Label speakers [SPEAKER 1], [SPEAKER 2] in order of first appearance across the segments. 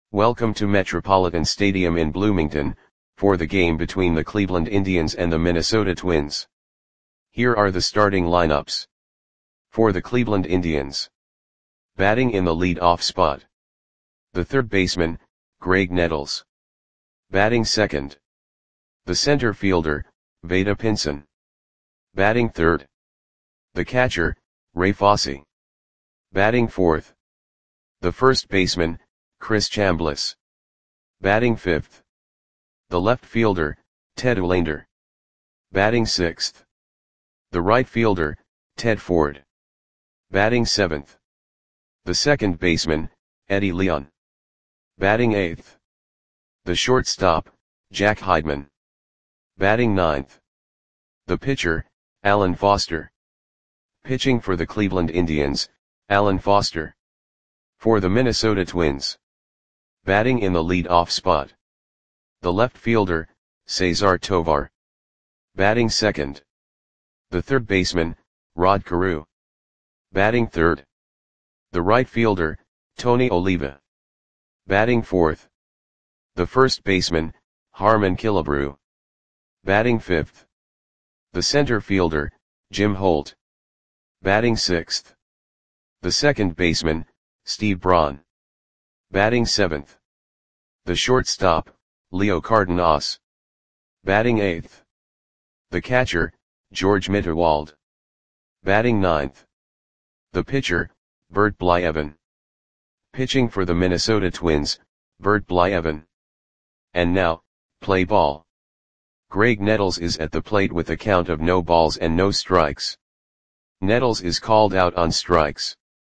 [SPEAKER 1] Welcome to Metropolitan Stadium in Bloomington, for the game between the Cleveland Indians and the Minnesota Twins. Here are the starting lineups. For the Cleveland Indians. Batting in the lead-off spot. The third baseman, Graig Nettles. Batting second. The center fielder, Vada Pinson. Batting third. The catcher, Ray Fosse. Batting fourth. The first baseman, Chris Chambliss. Batting fifth. The left fielder, Ted Olander. Batting sixth. The right fielder, Ted Ford. Batting seventh. The second baseman, Eddie Leon. Batting eighth. The shortstop, Jack Heidman. Batting ninth. The pitcher, Alan Foster. Pitching for the Cleveland Indians, Alan Foster. For the Minnesota Twins. Batting in the lead-off spot. The left fielder, Cesar Tovar. Batting second. The third baseman, Rod Carew. Batting third. The right fielder, Tony Oliva. Batting fourth. The first baseman, Harmon Killebrew. Batting fifth. The center fielder, Jim Holt. Batting sixth. The second baseman, Steve Braun. Batting seventh. The shortstop, Leo Cardenas. Batting eighth. The catcher, George Mitterwald. Batting ninth. The pitcher, Bert Blyleven. Pitching for the Minnesota Twins, Bert Blyleven. And now, play ball. Graig Nettles is at the plate with a count of no balls and no strikes. Nettles is called out on strikes.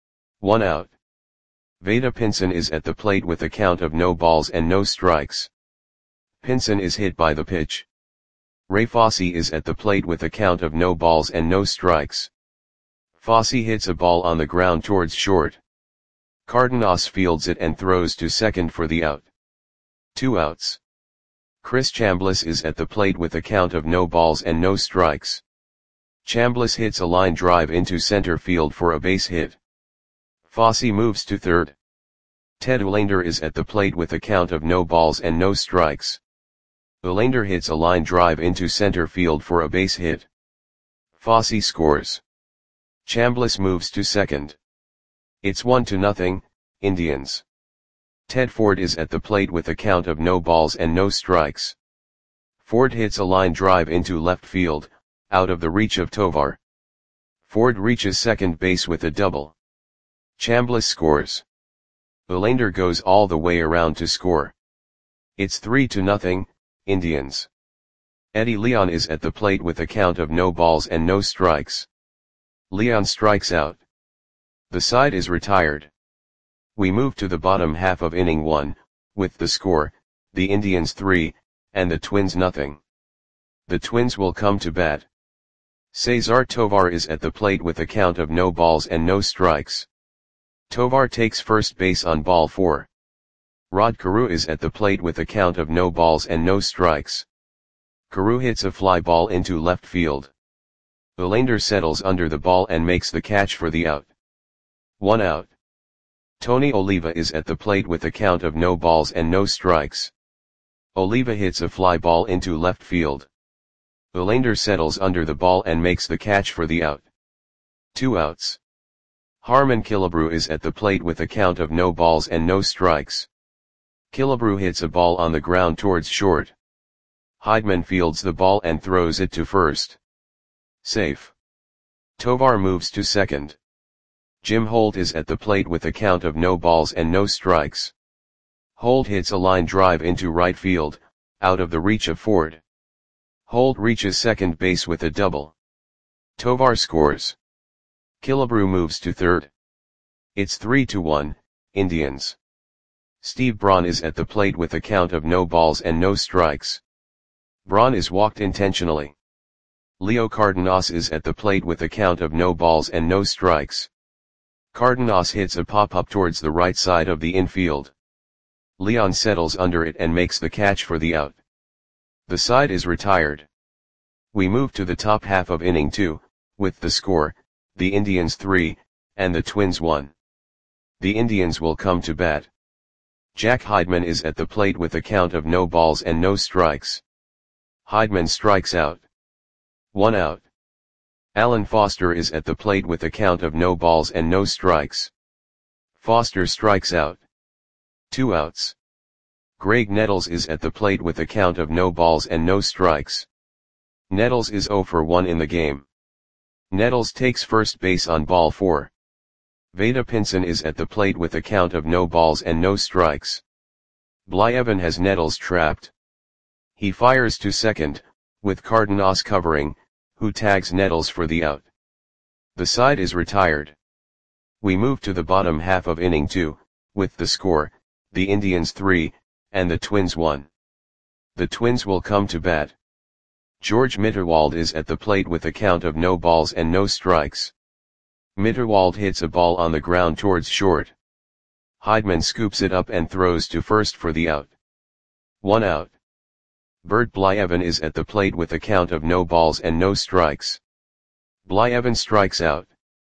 [SPEAKER 1] 1 out. Vada Pinson is at the plate with a count of no balls and no strikes. Pinson is hit by the pitch. Ray Fosse is at the plate with a count of no balls and no strikes. Fosse hits a ball on the ground towards short. Cardenas fields it and throws to second for the out. 2 outs. Chris Chambliss is at the plate with a count of no balls and no strikes. Chambliss hits a line drive into center field for a base hit. Fosse moves to third. Ted Olander is at the plate with a count of no balls and no strikes. Olander hits a line drive into center field for a base hit. Fosse scores. Chambliss moves to second. It's 1-0, Indians. Ted Ford is at the plate with a count of no balls and no strikes. Ford hits a line drive into left field, out of the reach of Tovar. Ford reaches second base with a double. Chambliss scores. Olander goes all the way around to score. It's 3-0, Indians. Eddie Leon is at the plate with a count of no balls and no strikes. Leon strikes out. The side is retired. We move to the bottom half of inning 1, with the score, the Indians 3, and the Twins 0. The Twins will come to bat. Cesar Tovar is at the plate with a count of no balls and no strikes. Tovar takes first base on ball 4. Rod Carew is at the plate with a count of no balls and no strikes. Carew hits a fly ball into left field. Olander settles under the ball and makes the catch for the out. 1 out. Tony Oliva is at the plate with a count of no balls and no strikes. Oliva hits a fly ball into left field. Olander settles under the ball and makes the catch for the out. 2 outs. Harmon Killebrew is at the plate with a count of no balls and no strikes. Killebrew hits a ball on the ground towards short. Heidman fields the ball and throws it to first. Safe. Tovar moves to second. Jim Holt is at the plate with a count of no balls and no strikes. Holt hits a line drive into right field, out of the reach of Ford. Holt reaches second base with a double. Tovar scores. Killebrew moves to third. It's 3-1, Indians. Steve Braun is at the plate with a count of no balls and no strikes. Braun is walked intentionally. Leo Cardenas is at the plate with a count of no balls and no strikes. Cardenas hits a pop-up towards the right side of the infield. Leon settles under it and makes the catch for the out. The side is retired. We move to the top half of inning 2, with the score, the Indians 3, and the Twins 1. The Indians will come to bat. Jack Heidman is at the plate with a count of no balls and no strikes. Heidman strikes out. 1 out. Alan Foster is at the plate with a count of no balls and no strikes. Foster strikes out. 2 outs. Greg Nettles is at the plate with a count of no balls and no strikes. Nettles is 0 for 1 in the game. Nettles takes first base on ball 4. Veda Pinson is at the plate with a count of no balls and no strikes. Blyevin has Nettles trapped. He fires to second, with Cardenas covering, who tags Nettles for the out. The side is retired. We move to the bottom half of inning 2, with the score, the Indians 3, and the Twins 1. The Twins will come to bat. George Mitterwald is at the plate with a count of no balls and no strikes. Mitterwald hits a ball on the ground towards short. Heidman scoops it up and throws to first for the out. 1 out. Bert Blyevin is at the plate with a count of no balls and no strikes. Blyevin strikes out.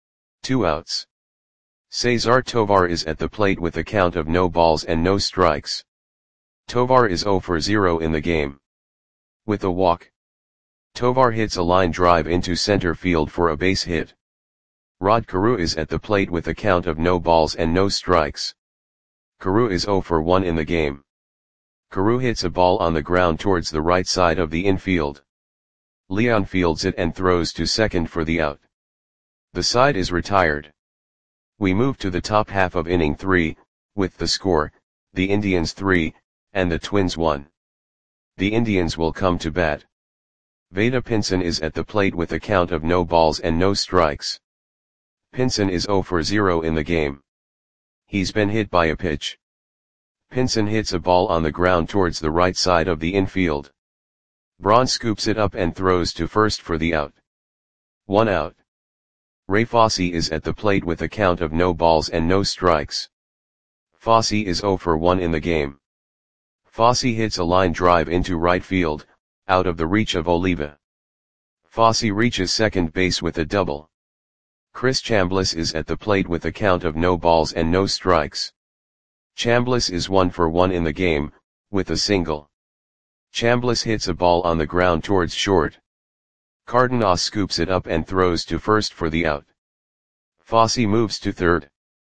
[SPEAKER 1] 2 outs. Cesar Tovar is at the plate with a count of no balls and no strikes. Tovar is 0 for 0 in the game. With a walk, Tovar hits a line drive into center field for a base hit. Rod Carew is at the plate with a count of no balls and no strikes. Carew is 0 for 1 in the game. Carew hits a ball on the ground towards the right side of the infield. Leon fields it and throws to second for the out. The side is retired. We move to the top half of inning 3, with the score, the Indians 3, and the Twins 1. The Indians will come to bat. Veda Pinson is at the plate with a count of no balls and no strikes. Pinson is 0 for 0 in the game. He's been hit by a pitch. Pinson hits a ball on the ground towards the right side of the infield. Braun scoops it up and throws to first for the out. 1 out. Ray Fosse is at the plate with a count of no balls and no strikes. Fosse is 0 for 1 in the game. Fosse hits a line drive into right field, out of the reach of Oliva. Fosse reaches second base with a double. Chris Chambliss is at the plate with a count of no balls and no strikes. Chambliss is 1 for 1 in the game, with a single. Chambliss hits a ball on the ground towards short. Cardenas scoops it up and throws to first for the out. Fosse moves to third.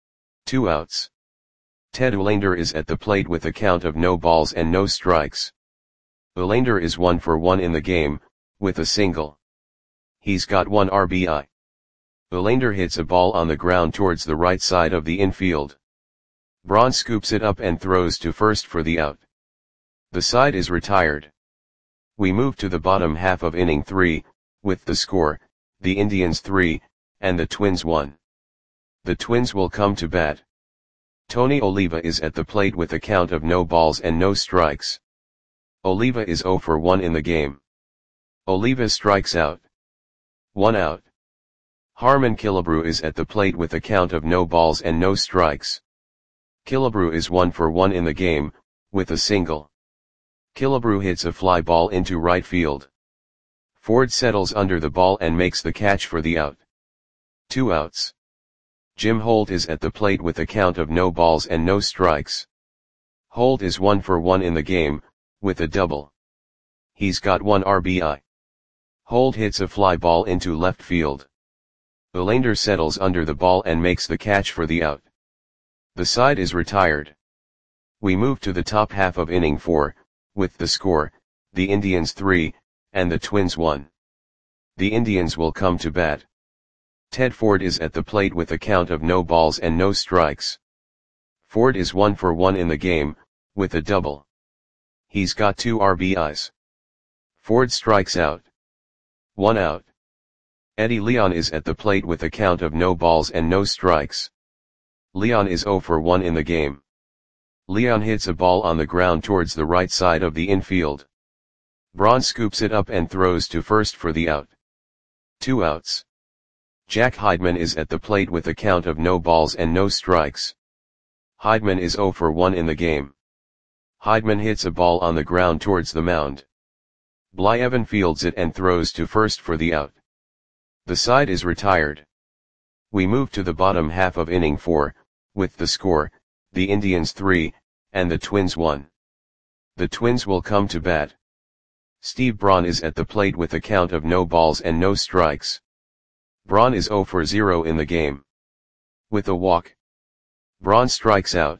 [SPEAKER 1] 2 outs. Ted Uhlaender is at the plate with a count of no balls and no strikes. Uhlaender is 1 for 1 in the game, with a single. He's got 1 RBI. Uhlaender hits a ball on the ground towards the right side of the infield. Braun scoops it up and throws to first for the out. The side is retired. We move to the bottom half of inning 3, with the score, the Indians 3, and the Twins 1. The Twins will come to bat. Tony Oliva is at the plate with a count of no balls and no strikes. Oliva is 0 for 1 in the game. Oliva strikes out. 1 out. Harmon Killebrew is at the plate with a count of no balls and no strikes. Killebrew is 1 for 1 in the game, with a single. Killebrew hits a fly ball into right field. Ford settles under the ball and makes the catch for the out. 2 outs. Jim Holt is at the plate with a count of no balls and no strikes. Holt is 1 for 1 in the game, with a double. He's got 1 RBI. Holt hits a fly ball into left field. Uhlaender settles under the ball and makes the catch for the out. The side is retired. We move to the top half of inning 4, with the score, the Indians 3, and the Twins 1. The Indians will come to bat. Ted Ford is at the plate with a count of no balls and no strikes. Ford is 1 for 1 in the game, with a double. He's got 2 RBIs. Ford strikes out. 1 out. Eddie Leon is at the plate with a count of no balls and no strikes. Leon is 0 for 1 in the game. Leon hits a ball on the ground towards the right side of the infield. Braun scoops it up and throws to first for the out. 2 outs. Jack Heidman is at the plate with a count of no balls and no strikes. Heidman is 0 for 1 in the game. Heidman hits a ball on the ground towards the mound. Blyevin fields it and throws to first for the out. The side is retired. We move to the bottom half of inning 4, with the score, the Indians 3, and the Twins 1. The Twins will come to bat. Steve Braun is at the plate with a count of no balls and no strikes. Braun is 0 for 0 in the game. With a walk, Braun strikes out.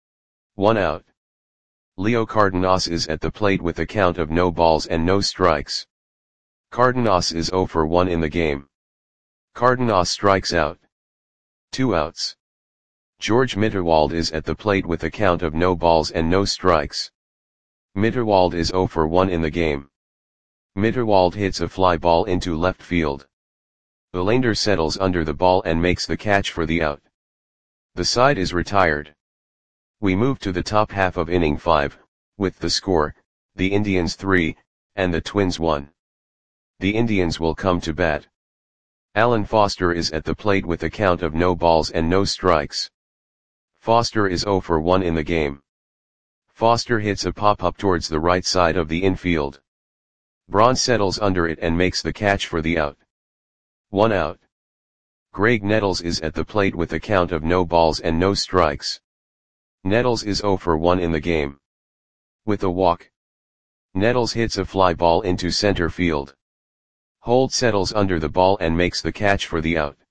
[SPEAKER 1] 1 out. Leo Cardenas is at the plate with a count of no balls and no strikes. Cardenas is 0 for 1 in the game. Cardenas strikes out. 2 outs. George Mitterwald is at the plate with a count of no balls and no strikes. Mitterwald is 0 for 1 in the game. Mitterwald hits a fly ball into left field. Belander settles under the ball and makes the catch for the out. The side is retired. We move to the top half of inning 5, with the score, the Indians 3, and the Twins 1. The Indians will come to bat. Alan Foster is at the plate with a count of no balls and no strikes. Foster is 0 for 1 in the game. Foster hits a pop-up towards the right side of the infield. Braun settles under it and makes the catch for the out. 1 out. Greg Nettles is at the plate with a count of no balls and no strikes. Nettles is 0 for 1 in the game. With a walk, Nettles hits a fly ball into center field. Holt settles under the ball and makes the catch for the out.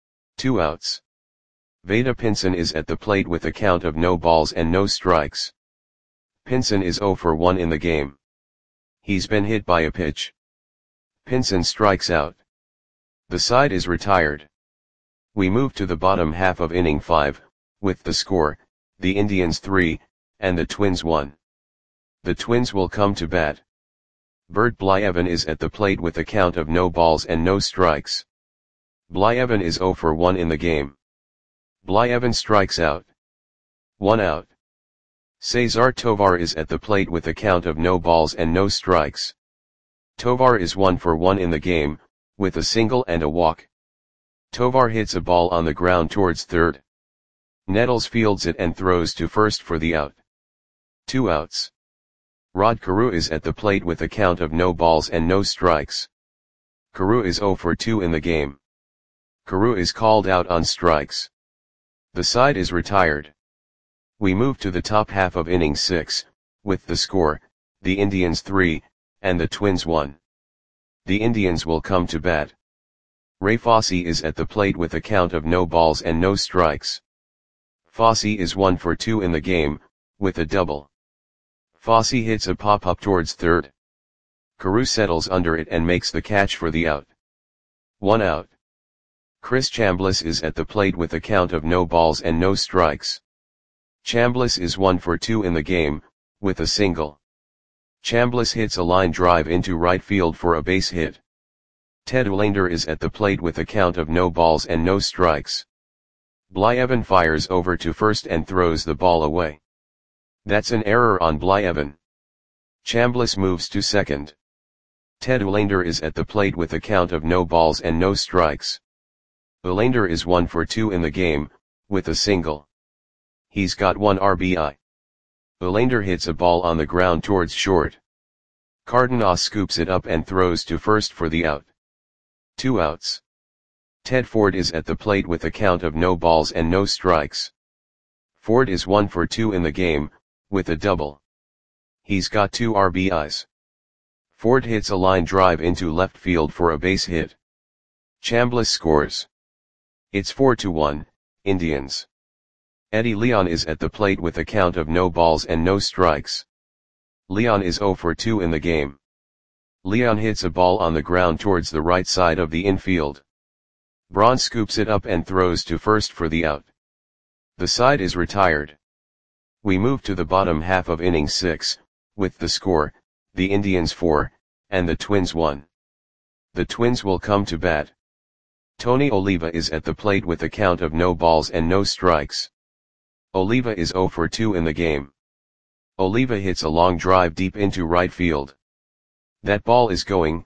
[SPEAKER 1] 2 outs. Vada Pinson is at the plate with a count of no balls and no strikes. Pinson is 0 for 1 in the game. He's been hit by a pitch. Pinson strikes out. The side is retired. We move to the bottom half of inning 5, with the score, the Indians 3, and the Twins 1. The Twins will come to bat. Bert Blyleven is at the plate with a count of no balls and no strikes. Blyleven is 0 for 1 in the game. Blyleven strikes out. 1 out. Cesar Tovar is at the plate with a count of no balls and no strikes. Tovar is 1 for 1 in the game, with a single and a walk. Tovar hits a ball on the ground towards third. Nettles fields it and throws to first for the out. 2 outs. Rod Carew is at the plate with a count of no balls and no strikes. Carew is 0 for 2 in the game. Carew is called out on strikes. The side is retired. We move to the top half of inning 6, with the score, the Indians 3, and the Twins 1. The Indians will come to bat. Ray Fosse is at the plate with a count of no balls and no strikes. Fosse is 1 for 2 in the game, with a double. Fosse hits a pop-up towards third. Carew settles under it and makes the catch for the out. 1 out. Chris Chambliss is at the plate with a count of no balls and no strikes. Chambliss is 1 for 2 in the game, with a single. Chambliss hits a line drive into right field for a base hit. Ted Olander is at the plate with a count of no balls and no strikes. Blyleven fires over to first and throws the ball away. That's an error on Blyleven. Chambliss moves to second. Ted Olander is at the plate with a count of no balls and no strikes. Olander is 1 for 2 in the game, with a single. He's got 1 RBI. Olander hits a ball on the ground towards short. Cardenas scoops it up and throws to first for the out. 2 outs. Ted Ford is at the plate with a count of no balls and no strikes. Ford is 1 for 2 in the game, with a double. He's got 2 RBIs. Ford hits a line drive into left field for a base hit. Chambliss scores. It's 4-1, Indians. Eddie Leon is at the plate with a count of no balls and no strikes. Leon is 0 for 2 in the game. Leon hits a ball on the ground towards the right side of the infield. Braun scoops it up and throws to first for the out. The side is retired. We move to the bottom half of inning 6, with the score, the Indians 4, and the Twins 1. The Twins will come to bat. Tony Oliva is at the plate with a count of no balls and no strikes. Oliva is 0 for 2 in the game. Oliva hits a long drive deep into right field. That ball is gone.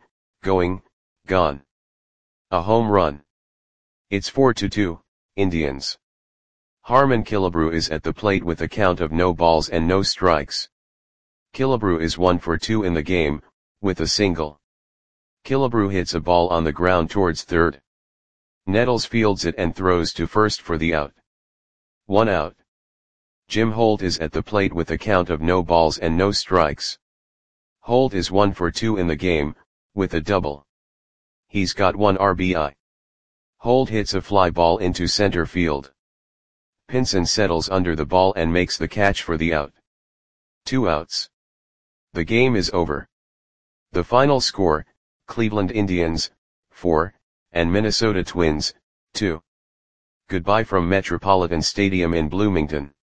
[SPEAKER 1] A home run. It's 4-2, Indians. Harmon Killebrew is at the plate with a count of no balls and no strikes. Killebrew is 1 for 2 in the game, with a single. Killebrew hits a ball on the ground towards third. Nettles fields it and throws to first for the out. 1 out. Jim Holt is at the plate with a count of no balls and no strikes. Holt is 1 for 2 in the game, with a double. He's got 1 RBI. Holt hits a fly ball into center field. Pinson settles under the ball and makes the catch for the out. 2 outs. The game is over. The final score, Cleveland Indians, 4, and Minnesota Twins, 2. Goodbye from Metropolitan Stadium in Bloomington.